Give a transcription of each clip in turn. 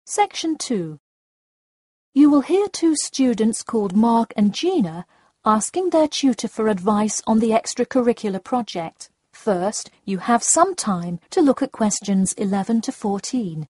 Section 2. You will hear two students called Mark and Gina asking their tutor for advice on the extracurricular project. First, you have some time to look at questions 11 to 14.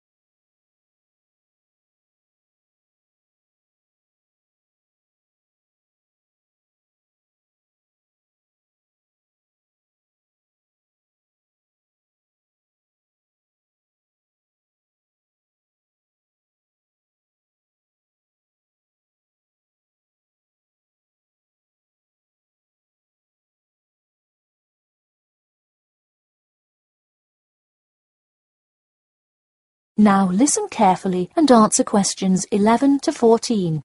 Now listen carefully and answer questions 11 to 14.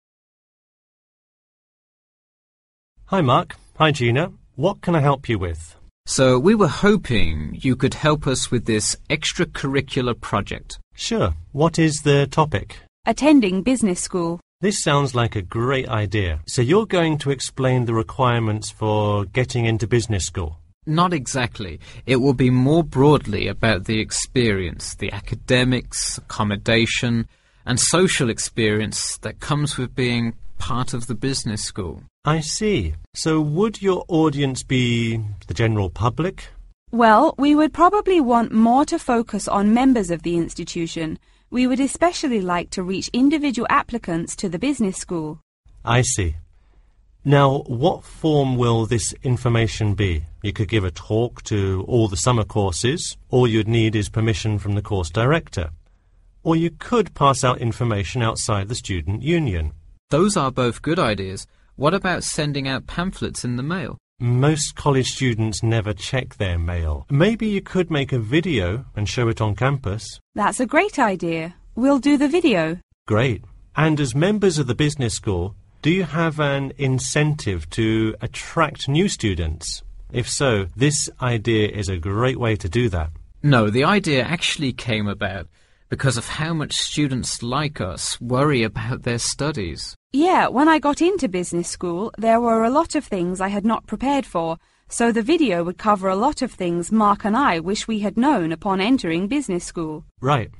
Hi Mark. Hi Gina. What can I help you with? So we were hoping you could help us with this extracurricular project. Sure. What is the topic? Attending business school. This sounds like a great idea. So you're going to explain the requirements for getting into business school? Not exactly. It will be more broadly about the experience, the academics, accommodation, and social experience that comes with being part of the business school. I see. So would your audience be the general public? Well, we would probably want more to focus on members of the institution. We would especially like to reach individual applicants to the business school. I see. Now, what form will this information be? You could give a talk to all the summer courses. All you'd need is permission from the course director. Or you could pass out information outside the student union. Those are both good ideas. What about sending out pamphlets in the mail? Most college students never check their mail. Maybe you could make a video and show it on campus. That's a great idea. We'll do the video. Great. And as members of the business school, do you have an incentive to attract new students? If so, this idea is a great way to do that. No, the idea actually came about because of how much students like us worry about their studies. Yeah, when I got into business school, there were a lot of things I had not prepared for, so the video would cover a lot of things Mark and I wish we had known upon entering business school. Right.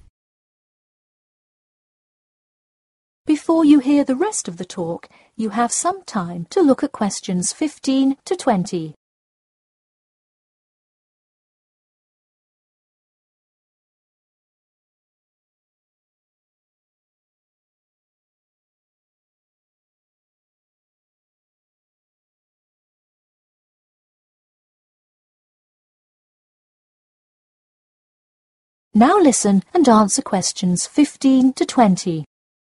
Before you hear the rest of the talk, you have some time to look at questions 15 to 20. Now listen and answer questions 15 to 20.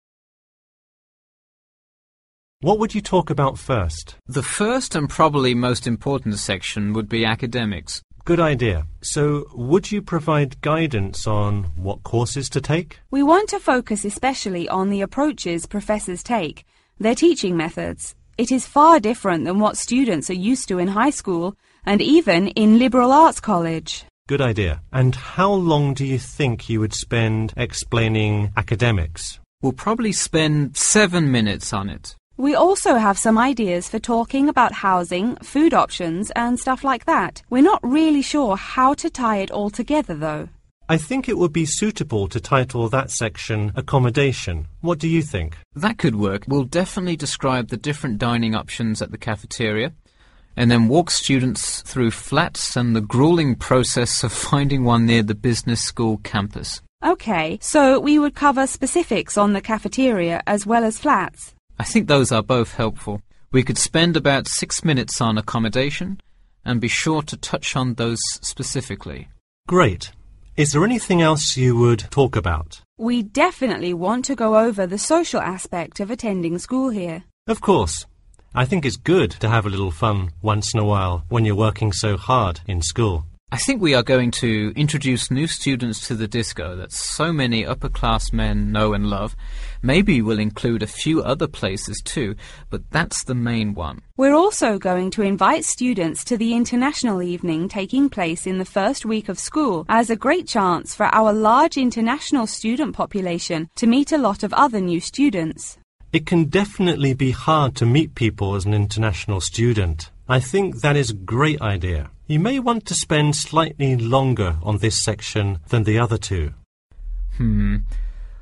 What would you talk about first? The first and probably most important section would be academics. Good idea. So, would you provide guidance on what courses to take? We want to focus especially on the approaches professors take, their teaching methods. It is far different than what students are used to in high school and even in liberal arts college. Good idea. And how long do you think you would spend explaining academics? We'll probably spend 7 minutes on it. We also have some ideas for talking about housing, food options and stuff like that. We're not really sure how to tie it all together though. I think it would be suitable to title that section Accommodation. What do you think? That could work. We'll definitely describe the different dining options at the cafeteria and then walk students through flats and the grueling process of finding one near the business school campus. Okay, so we would cover specifics on the cafeteria as well as flats. I think those are both helpful. We could spend about 6 minutes on accommodation and be sure to touch on those specifically. Great. Is there anything else you would talk about? We definitely want to go over the social aspect of attending school here. Of course. I think it's good to have a little fun once in a while when you're working so hard in school. I think we are going to introduce new students to the disco that so many upper-class men know and love. Maybe we'll include a few other places too, but that's the main one. We're also going to invite students to the international evening taking place in the first week of school as a great chance for our large international student population to meet a lot of other new students. It can definitely be hard to meet people as an international student. I think that is a great idea. You may want to spend slightly longer on this section than the other two.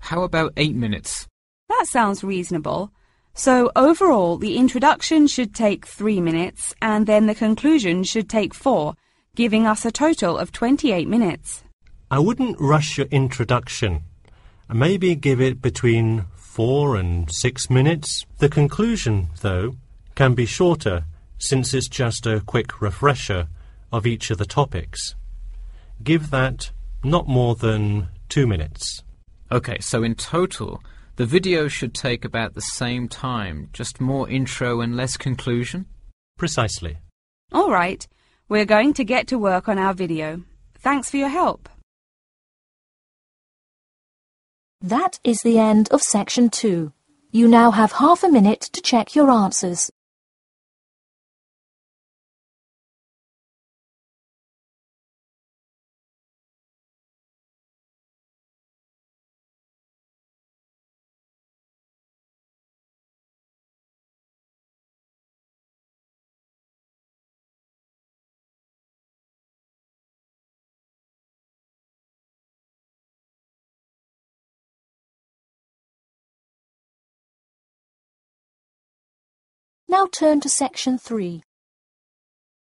How about 8 minutes? That sounds reasonable. So overall, the introduction should take 3 minutes and then the conclusion should take 4, giving us a total of 28 minutes. I wouldn't rush your introduction. Maybe give it between 4 and 6 minutes. The conclusion, though, can be shorter since it's just a quick refresher of each of the topics. Give that not more than 2 minutes. Okay, so in total, the video should take about the same time, just more intro and less conclusion? Precisely. All right, we're going to get to work on our video. Thanks for your help. That is the end of section 2. You now have half a minute to check your answers. Now turn to section 3.